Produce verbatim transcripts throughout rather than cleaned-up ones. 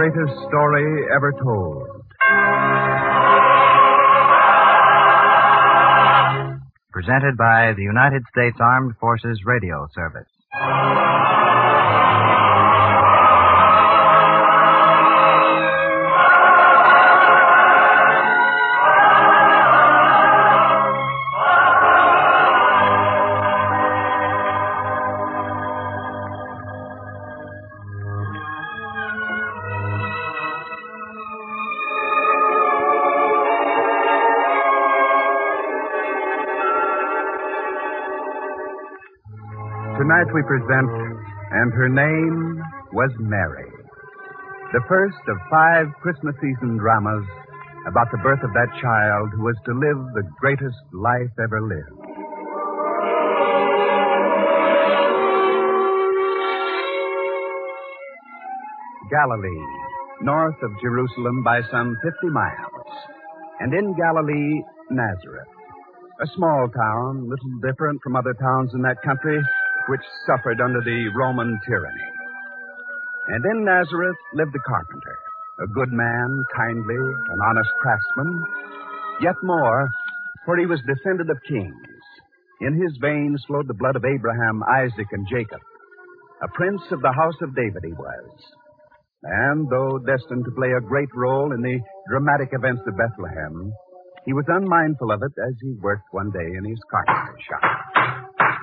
greatest story ever told. Presented by the United States Armed Forces Radio Service. Tonight we present And Her Name Was Mary, the first of five Christmas season dramas about the birth of that child who was to live the greatest life ever lived. Galilee, north of Jerusalem by some fifty miles. And in Galilee, Nazareth, a small town, little different from other towns in that country, which suffered under the Roman tyranny. And in Nazareth lived a carpenter, a good man, kindly, an honest craftsman, yet more, for he was descended of kings. In his veins flowed the blood of Abraham, Isaac, and Jacob. A prince of the house of David he was. And though destined to play a great role in the dramatic events of Bethlehem, he was unmindful of it as he worked one day in his carpenter shop.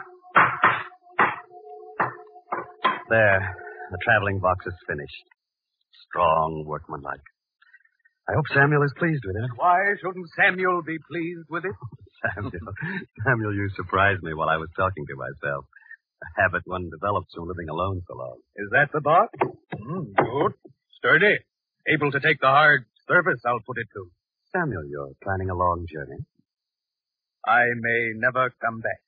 There, the traveling box is finished. Strong, workmanlike. I hope Samuel is pleased with it. Why shouldn't Samuel be pleased with it? Samuel, Samuel, you surprised me while I was talking to myself. A habit one develops from living alone so long. Is that the box? Mm, good. Sturdy. Able to take the hard service, I'll put it to. Samuel, you're planning a long journey. I may never come back.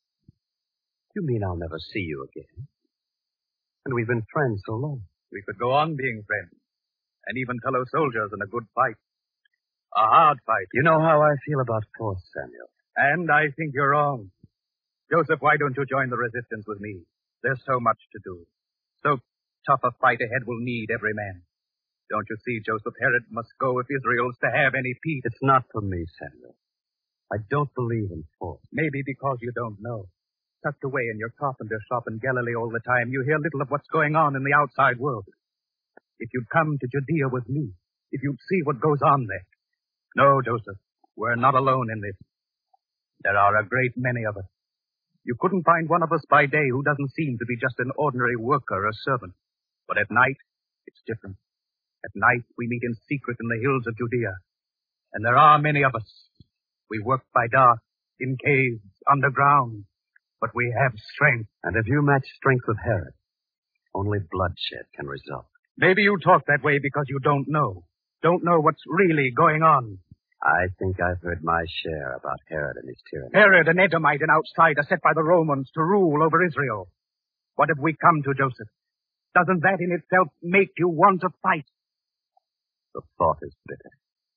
You mean I'll never see you again? And we've been friends so long. We could go on being friends. And even fellow soldiers in a good fight. A hard fight. You know how I feel about force, Samuel. And I think you're wrong. Joseph, why don't you join the resistance with me? There's so much to do. So tough a fight ahead will need every man. Don't you see, Joseph, Herod must go if Israel's to have any peace. It's not for me, Samuel. I don't believe in force. Maybe because you don't know. Tucked away in your carpenter shop in Galilee all the time, you hear little of what's going on in the outside world. If you'd come to Judea with me, if you'd see what goes on there. No, Joseph, we're not alone in this. There are a great many of us. You couldn't find one of us by day who doesn't seem to be just an ordinary worker or servant. But at night, it's different. At night, we meet in secret in the hills of Judea. And there are many of us. We work by dark, in caves, underground. But we have strength. And if you match strength with Herod, only bloodshed can result. Maybe you talk that way because you don't know. Don't know what's really going on. I think I've heard my share about Herod and his tyranny. Herod, an Edomite, an outsider set by the Romans to rule over Israel. What have we come to, Joseph? Doesn't that in itself make you want to fight? The thought is bitter.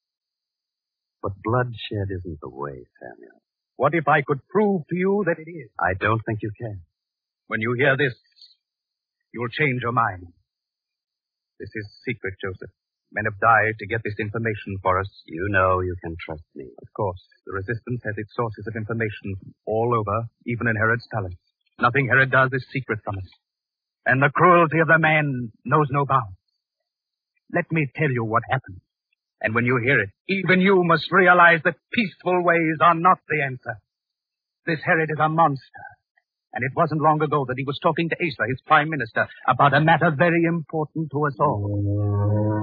But bloodshed isn't the way, Samuel. What if I could prove to you that it is? I don't think you can. When you hear this, you'll change your mind. This is secret, Joseph. Men have died to get this information for us. You know you can trust me. Of course. The resistance has its sources of information all over, even in Herod's palace. Nothing Herod does is secret from us. And the cruelty of the man knows no bounds. Let me tell you what happened. And when you hear it, even you must realize that peaceful ways are not the answer. This Herod is a monster. And it wasn't long ago that he was talking to Asa, his prime minister, about a matter very important to us all.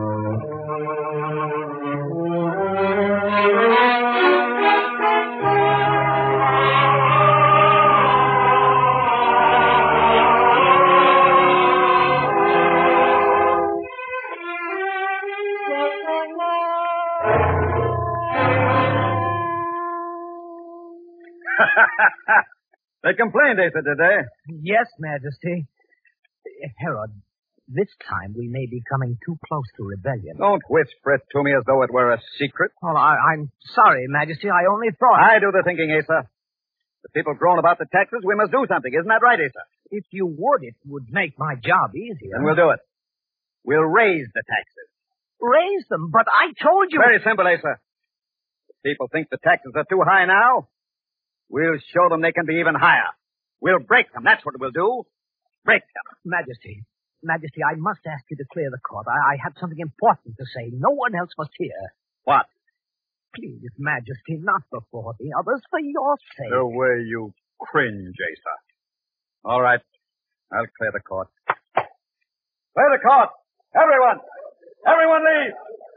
They complained, Asa, did they? Yes, Majesty. Herod, this time we may be coming too close to rebellion. Don't whisper it to me as though it were a secret. Well, I, I'm sorry, Majesty. I only thought... I do the thinking, Asa. The people groan about the taxes. We must do something. Isn't that right, Asa? If you would, it would make my job easier. Then we'll do it. We'll raise the taxes. Raise them, but I told you... Very simple, Asa. If people think the taxes are too high now, we'll show them they can be even higher. We'll break them. That's what we'll do. Break them. Majesty, Majesty, I must ask you to clear the court. I, I have something important to say. No one else must hear. What? Please, Majesty, not before the others, for your sake. The way you cringe, Asa. All right. I'll clear the court. Clear the court. Everyone. Everyone leave.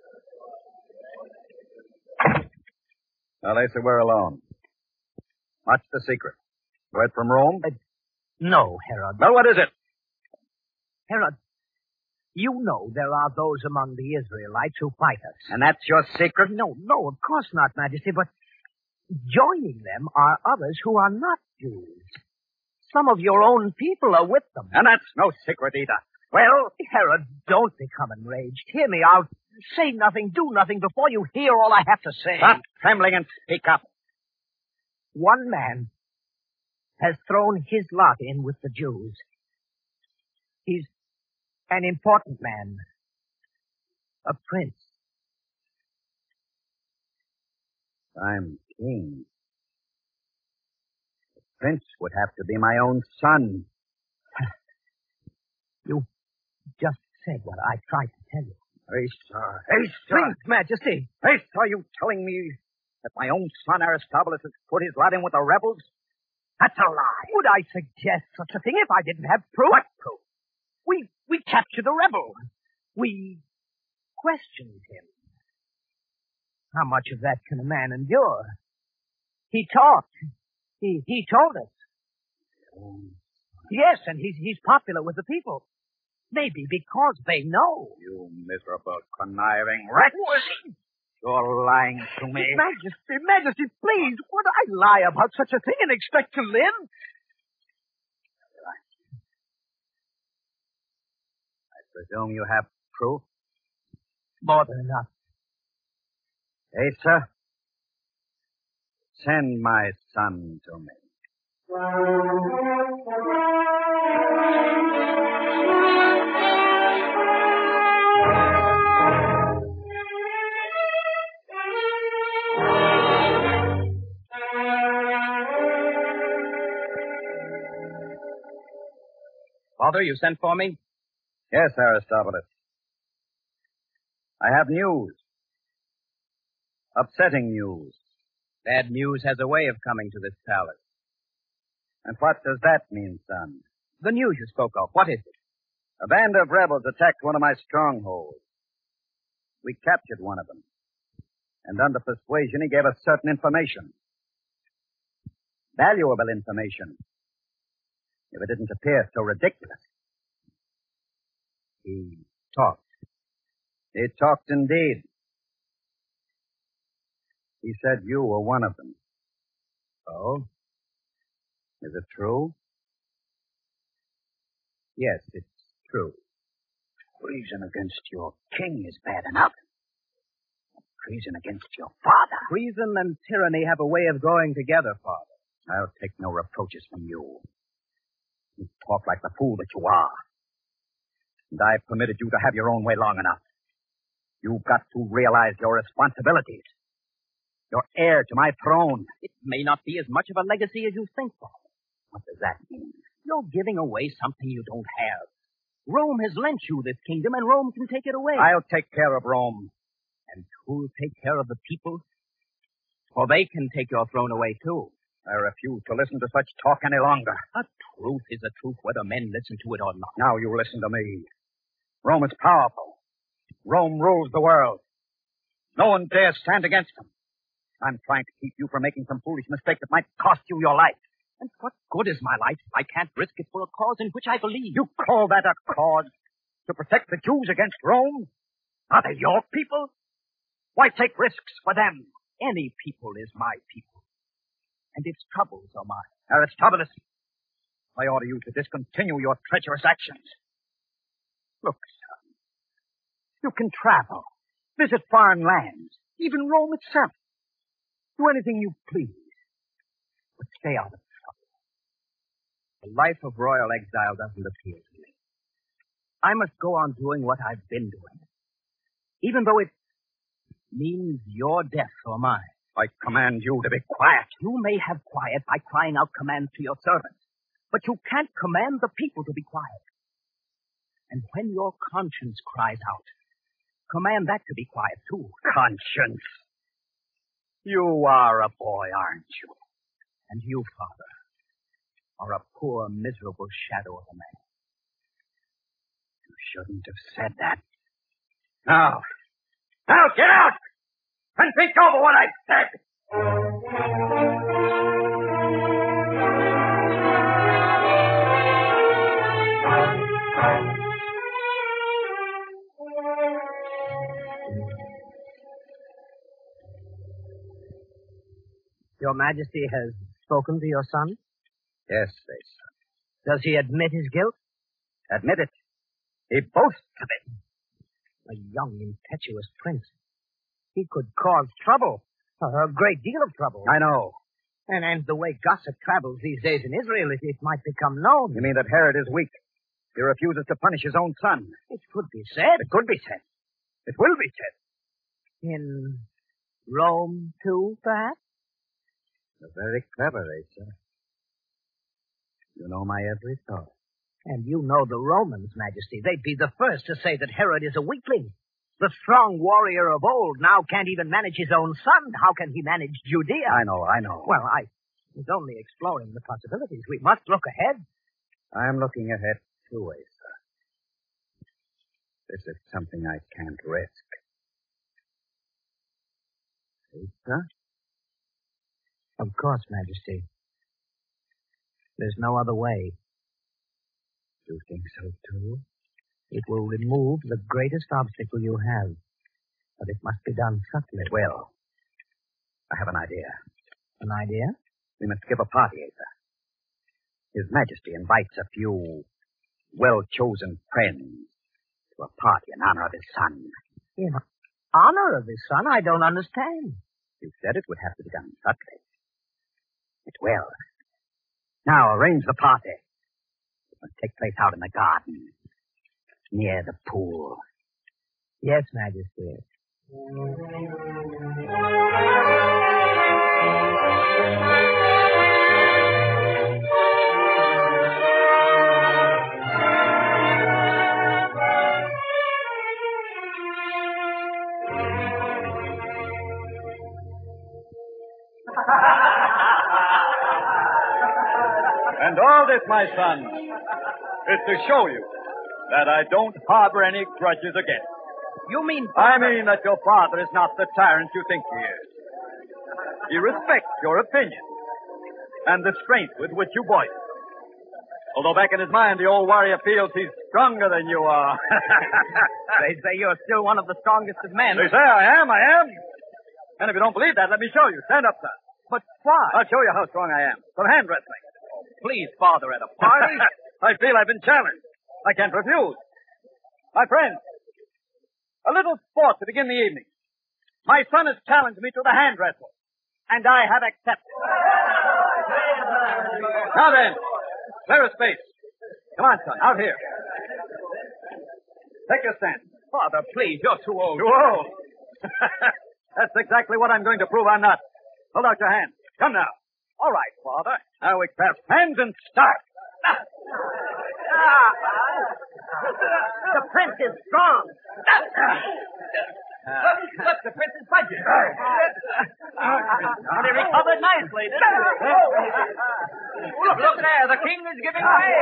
Now, Asa, we're alone. What's the secret? Word from Rome? Uh, no, Herod. Well, what is it? Herod, you know there are those among the Israelites who fight us. And that's your secret? No, no, of course not, Majesty, but joining them are others who are not Jews. Some of your own people are with them. And that's no secret either. Well, Herod, don't become enraged. Hear me out. Say nothing, do nothing before you hear all I have to say. stop trembling and speak up. One man has thrown his lot in with the Jews. He's an important man. A prince. I'm king. The prince would have to be my own son. You just said what I tried to tell you. Asa, Asa. Please, Majesty. Asa, are you telling me that my own son Aristobulus has put his lot in with the rebels? That's a lie. Would I suggest such a thing if I didn't have proof? What proof? We, we captured a rebel. We questioned him. How much of that can a man endure? He talked. He, he told us. Yes, and he's, he's popular with the people. Maybe because they know. You miserable, conniving wretch. You're lying to me. Majesty, Majesty, please, would I lie about such a thing and expect to live? I presume you have proof? More than enough. Asa, send my son to me. Father, you sent for me? Yes, Aristobulus. I have news. Upsetting news. Bad news has a way of coming to this palace. And what does that mean, son? The news you spoke of, what is it? A band of rebels attacked one of my strongholds. We captured one of them. And under persuasion, he gave us certain information. Valuable information. If it didn't appear so ridiculous. He talked. He talked indeed. He said you were one of them. Oh? Is it true? Yes, it's true. Treason against your king is bad enough. Treason against your father. Treason and tyranny have a way of going together, Father. I'll take no reproaches from you. You talk like the fool that you are. And I've permitted you to have your own way long enough. You've got to realize your responsibilities. You're heir to my throne. It may not be as much of a legacy as you think, Father. What does that mean? You're giving away something you don't have. Rome has lent you this kingdom, and Rome can take it away. I'll take care of Rome. And who'll take care of the people? For they can take your throne away, too. I refuse to listen to such talk any longer. A truth is a truth whether men listen to it or not. Now you listen to me. Rome is powerful. Rome rules the world. No one dares stand against them. I'm trying to keep you from making some foolish mistake that might cost you your life. And what good is my life if I can't risk it for a cause in which I believe? You call that a cause? To protect the Jews against Rome? Are they your people? Why take risks for them? Any people is my people. And its troubles are mine. Aristobulus, I order you to discontinue your treacherous actions. Look, son, you can travel, visit foreign lands, even Rome itself. Do anything you please, but stay out of trouble. The life of royal exile doesn't appeal to me. I must go on doing what I've been doing. Even though it means your death or mine. I command you to be quiet. You may have quiet by crying out commands to your servants, but you can't command the people to be quiet. And when your conscience cries out, command that to be quiet, too. Conscience. You are a boy, aren't you? And you, Father, are a poor, miserable shadow of a man. You shouldn't have said that. Now, now get out and think over what I've said. Your Majesty has spoken to your son? Yes, they son. Does he admit his guilt? Admit it. He boasts of it. A young, impetuous prince. He could cause trouble. A great deal of trouble. I know. And, and the way gossip travels these days in Israel, it, it might become known. You mean that Herod is weak? He refuses to punish his own son. It could be said. It could be said. It will be said. In Rome, too, perhaps? You're very clever, Asa. You know my every thought. And you know the Romans, Majesty. They'd be the first to say that Herod is a weakling. The strong warrior of old now can't even manage his own son. How can he manage Judea? I know, I know. Well, I was only exploring the possibilities. We must look ahead. I'm looking ahead, too, Asa. This is something I can't risk. Asa? Of course, Majesty. There's no other way. You think so, too? It will remove the greatest obstacle you have. But it must be done subtly. It will. I have an idea. An idea? We must give a party, Asa. His Majesty invites a few well-chosen friends to a party in honor of his son. In honor of his son? I don't understand. You said it would have to be done subtly. It will. Now, arrange the party. It must take place out in the garden, near the pool. Yes, Majesty. And all this, my son, is to show you that I don't harbor any grudges against you. You mean... I mean that your father is not the tyrant you think he is. He respects your opinion and the strength with which you voice it. Although back in his mind, the old warrior feels he's stronger than you are. They say you're still one of the strongest of men. They say I am, I am. And if you don't believe that, let me show you. Stand up, son. But why? I'll show you how strong I am. Some hand wrestling. Please, Father, at a party? I feel I've been challenged. I can't refuse. My friends, a little sport to begin the evening. My son has challenged me to the hand wrestle, and I have accepted. Now then, clear a space. Come on, son, out here. Take your stand. Father, please, you're too old. Too old? That's exactly what I'm going to prove I'm not. Hold out your hand. Come now. All right, Father. Now we clasp hands and start. The prince is strong. Look, look, the prince is budging. And he recovered nicely, didn't he? Look, look there. The king is giving way.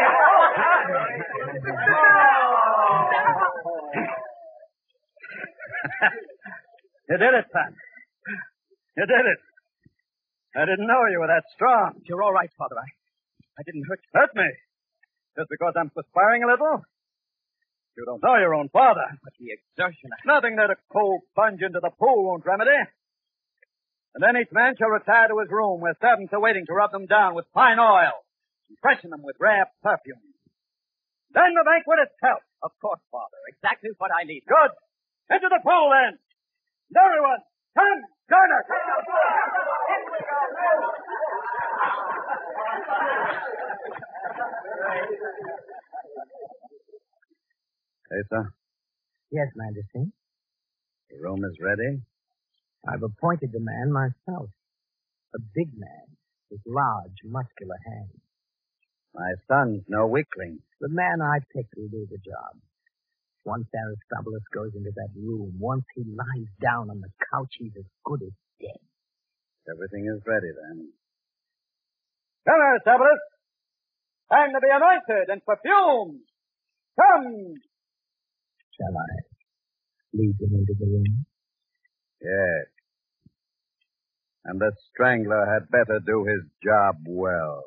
You did it, son. You did it. I didn't know you were that strong. You're all right, Father. I, I didn't hurt you. Hurt me? Just because I'm perspiring a little? You don't know your own father. But the exertion... Nothing that a cold plunge into the pool won't remedy. And then each man shall retire to his room where servants are waiting to rub them down with fine oil and freshen them with rare perfume. Then the banquet itself. Of course, Father. Exactly what I need. Good. Into the pool, then. And everyone, come, join us. sir. Yes, Majesty. The room is ready. I've appointed the man myself. A big man with large, muscular hands. My son's no weakling. The man I picked will do the job. Once Aristobulus goes into that room, once he lies down on the couch, he's as good as dead. Everything is ready, then. Come, Aristobulus. Time to be anointed and perfumed. Come. Shall I lead him into the room? Yes. And the strangler had better do his job well.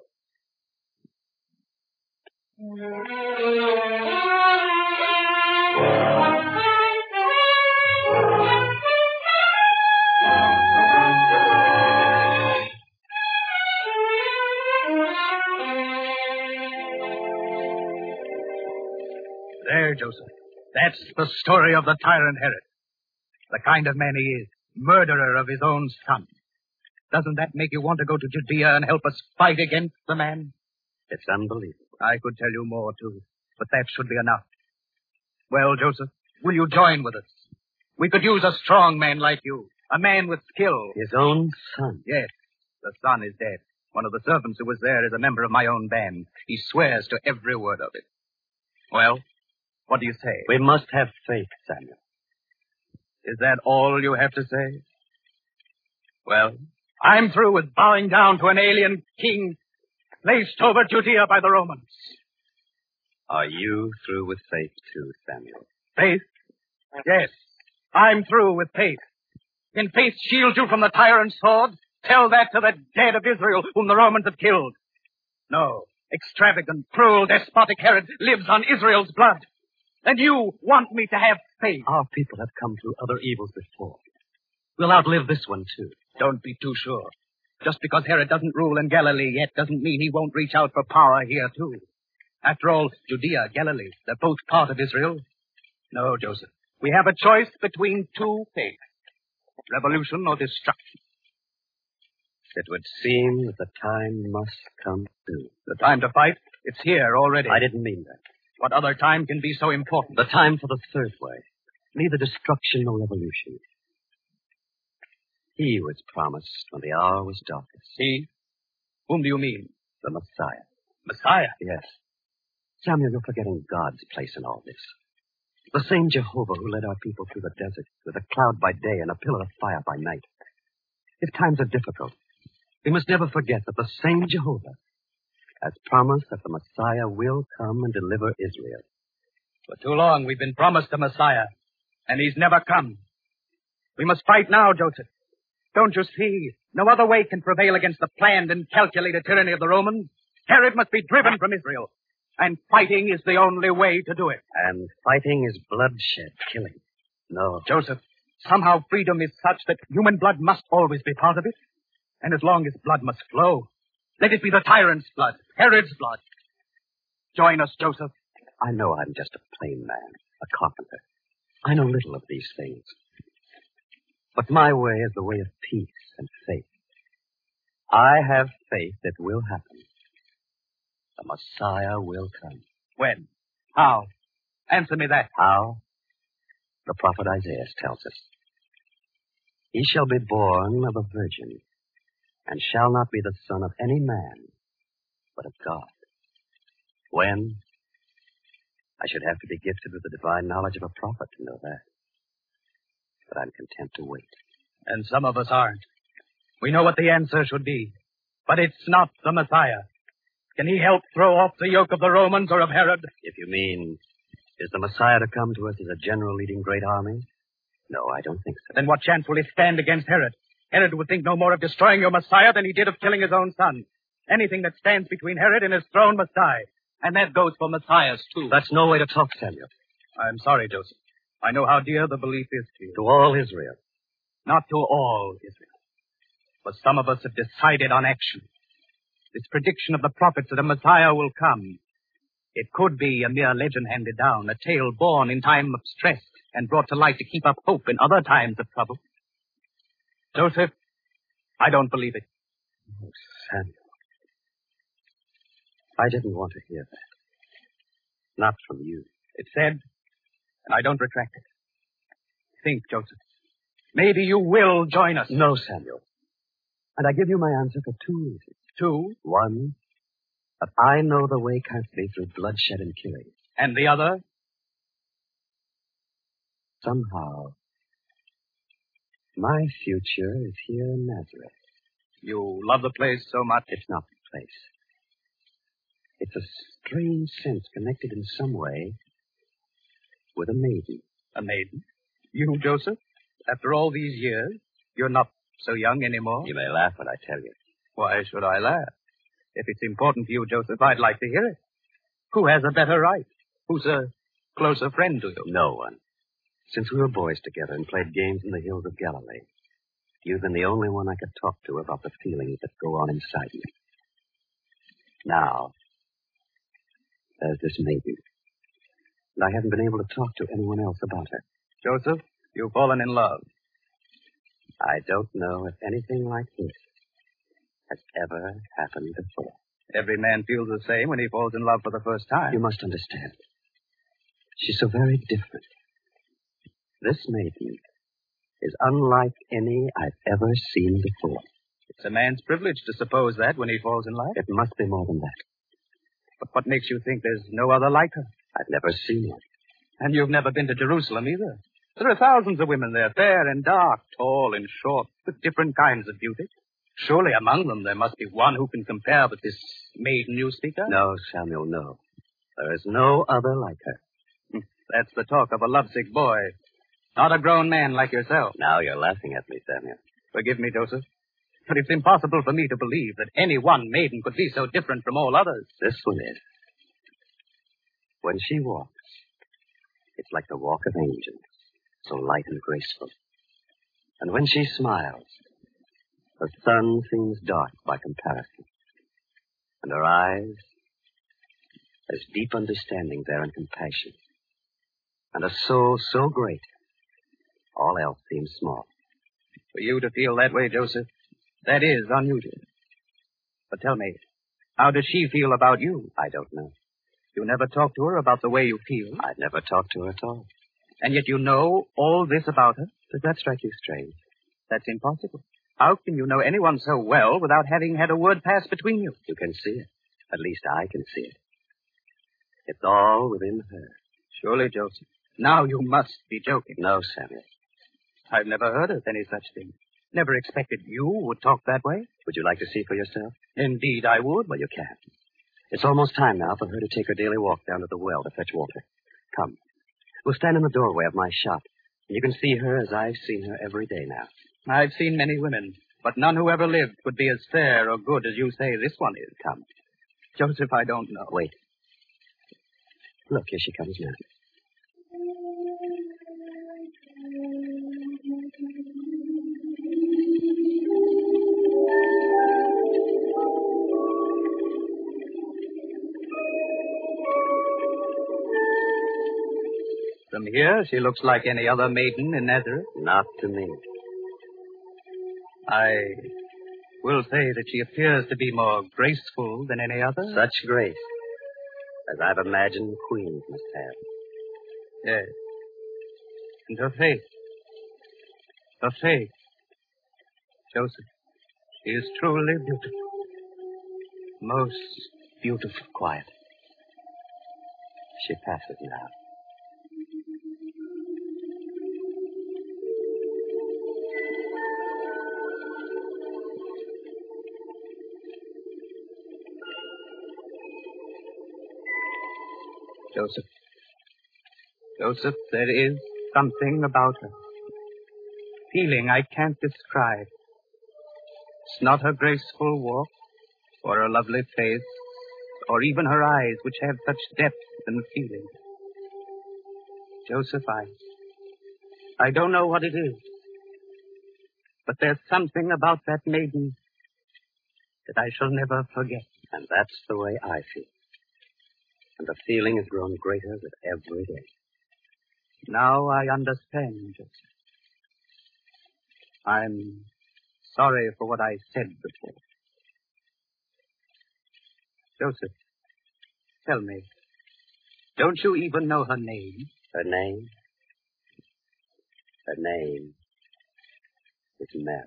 There, Joseph. That's the story of the tyrant Herod. The kind of man he is. Murderer of his own son. Doesn't that make you want to go to Judea and help us fight against the man? It's unbelievable. I could tell you more, too. But that should be enough. Well, Joseph, will you join with us? We could use a strong man like you. A man with skill. His own son? Yes. The son is dead. One of the servants who was there is a member of my own band. He swears to every word of it. Well, what do you say? We must have faith, Samuel. Is that all you have to say? Well, I'm through with bowing down to an alien king placed over Judea by the Romans. Are you through with faith, too, Samuel? Faith? Yes, I'm through with faith. Can faith shield you from the tyrant's sword? Tell that to the dead of Israel whom the Romans have killed. No, extravagant, cruel, despotic Herod lives on Israel's blood. And you want me to have faith. Our people have come through other evils before. We'll outlive this one, too. Don't be too sure. Just because Herod doesn't rule in Galilee yet doesn't mean he won't reach out for power here, too. After all, Judea, Galilee, they're both part of Israel. No, Joseph. We have a choice between two faiths. Revolution or destruction. It would seem that the time must come soon. The time to fight? It's here already. I didn't mean that. What other time can be so important? The time for the third way. Neither destruction nor revolution. He was promised when the hour was darkest. He? Whom do you mean? The Messiah. Messiah? Yes. Samuel, you're forgetting God's place in all this. The same Jehovah who led our people through the desert with a cloud by day and a pillar of fire by night. If times are difficult, we must never forget that the same Jehovah has promised that the Messiah will come and deliver Israel. For too long we've been promised a Messiah, and he's never come. We must fight now, Joseph. Don't you see? No other way can prevail against the planned and calculated tyranny of the Romans. Herod must be driven from Israel, and fighting is the only way to do it. And fighting is bloodshed, killing. No. Joseph, somehow freedom is such that human blood must always be part of it. And as long as blood must flow, let it be the tyrant's blood, Herod's blood. Join us, Joseph. I know I'm just a plain man, a carpenter. I know little of these things. But my way is the way of peace and faith. I have faith it will happen. The Messiah will come. When? How? Answer me that. How? The prophet Isaiah tells us. He shall be born of a virgin, and shall not be the son of any man, but of God. When? I should have to be gifted with the divine knowledge of a prophet to know that. But I'm content to wait. And some of us aren't. We know what the answer should be. But it's not the Messiah. Can he help throw off the yoke of the Romans or of Herod? If you mean, is the Messiah to come to us as a general leading great armies? No, I don't think so. Then what chance will he stand against Herod? Herod would think no more of destroying your Messiah than he did of killing his own son. Anything that stands between Herod and his throne must die. And that goes for Messiahs, too. That's no way to talk, Samuel. I'm sorry, Joseph. I know how dear the belief is to you. To all Israel. Not to all Israel. But some of us have decided on action. This prediction of the prophets that a Messiah will come. It could be a mere legend handed down, a tale born in time of stress and brought to light to keep up hope in other times of trouble. Joseph, I don't believe it. Oh, Samuel. I didn't want to hear that. Not from you. It said, And I don't retract it. Think, Joseph. Maybe you will join us. No, Samuel. And I give you my answer for two reasons. Two? One, that I know the way can't be through bloodshed and killing. And the other? Somehow, my future is here in Nazareth. You love the place so much? It's not the place. It's a strange sense connected in some way with a maiden. A maiden? You, Joseph? After all these years, you're not so young anymore? You may laugh when I tell you. Why should I laugh? If it's important to you, Joseph, I'd like to hear it. Who has a better right? Who's a closer friend to you? No one. Since we were boys together and played games in the hills of Galilee, you've been the only one I could talk to about the feelings that go on inside me. Now, there's this maiden. And I haven't been able to talk to anyone else about her. Joseph, you've fallen in love. I don't know if anything like this has ever happened before. Every man feels the same when he falls in love for the first time. You must understand. She's so very different. This maiden is unlike any I've ever seen before. It's a man's privilege to suppose that when he falls in love. It must be more than that. But what makes you think there's no other like her? I've never seen one. And you've never been to Jerusalem either. There are thousands of women there, fair and dark, tall and short, with different kinds of beauty. Surely among them there must be one who can compare with this maiden you speak of? No, Samuel, no. There is no other like her. That's the talk of a lovesick boy. Not a grown man like yourself. Now you're laughing at me, Samuel. Forgive me, Joseph. But it's impossible for me to believe that any one maiden could be so different from all others. This one is. When she walks, it's like the walk of angels, so light and graceful. And when she smiles, the sun seems dark by comparison. And her eyes, there's deep understanding there and compassion. And a soul so great, all else seems small. For you to feel that way, Joseph, that is unusual. But tell me, how does she feel about you? I don't know. You never talk to her about the way you feel? I've never talked to her at all. And yet you know all this about her? Does that strike you strange? That's impossible. How can you know anyone so well without having had a word pass between you? You can see it. At least I can see it. It's all within her. Surely, Joseph. Now you must be joking. No, Samuel. I've never heard of any such thing. Never expected you would talk that way. Would you like to see for yourself? Indeed, I would. Well, you can't. It's almost time now for her to take her daily walk down to the well to fetch water. Come. We'll stand in the doorway of my shop, and you can see her as I've seen her every day now. I've seen many women, but none who ever lived could be as fair or good as you say this one is. Come. Joseph, I don't know. Wait. Look, here she comes now. From here, she looks like any other maiden in Nazareth. Not to me. I will say that she appears to be more graceful than any other. Such grace as I've imagined queens must have. Yes. And her face. Her face. Joseph, she is truly beautiful. Most beautiful. Quiet. She passes now. Joseph. Joseph, there is something about her. Feeling I can't describe. It's not her graceful walk, or her lovely face, or even her eyes, which have such depth and feeling. Joseph, I, I don't know what it is, but there's something about that maiden that I shall never forget. And that's the way I feel. And the feeling has grown greater with every day. Now I understand, Joseph. I'm sorry for what I said before. Joseph, tell me, don't you even know her name? Her name? Her name is Mary.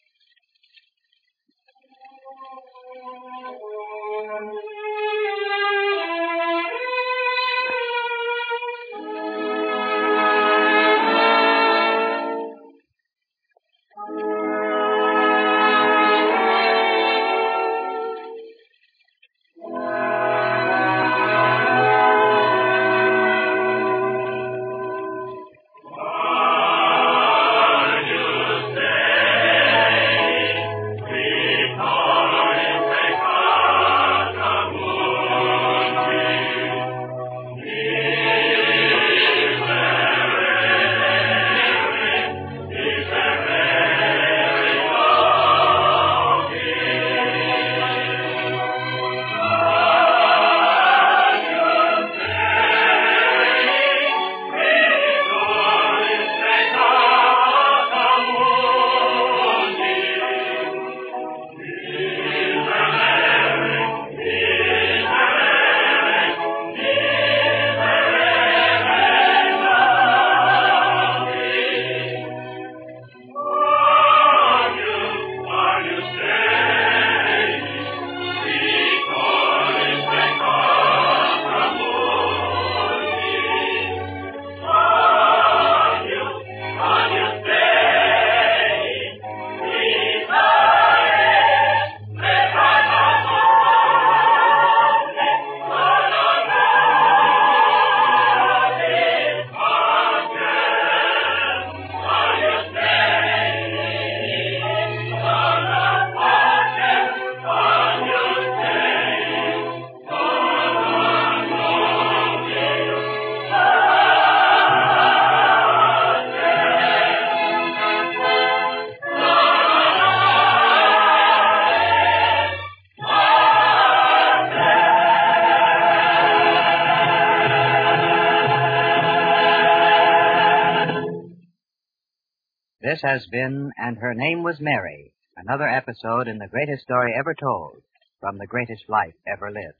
This has been And Her Name Was Mary, another episode in the greatest story ever told, from the greatest life ever lived.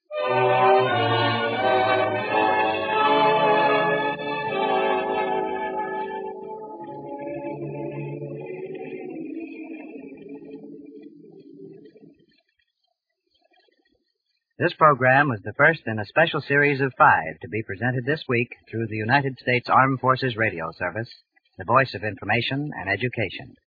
This program was the first in a special series of five to be presented this week through the United States Armed Forces Radio Service, the voice of information and education.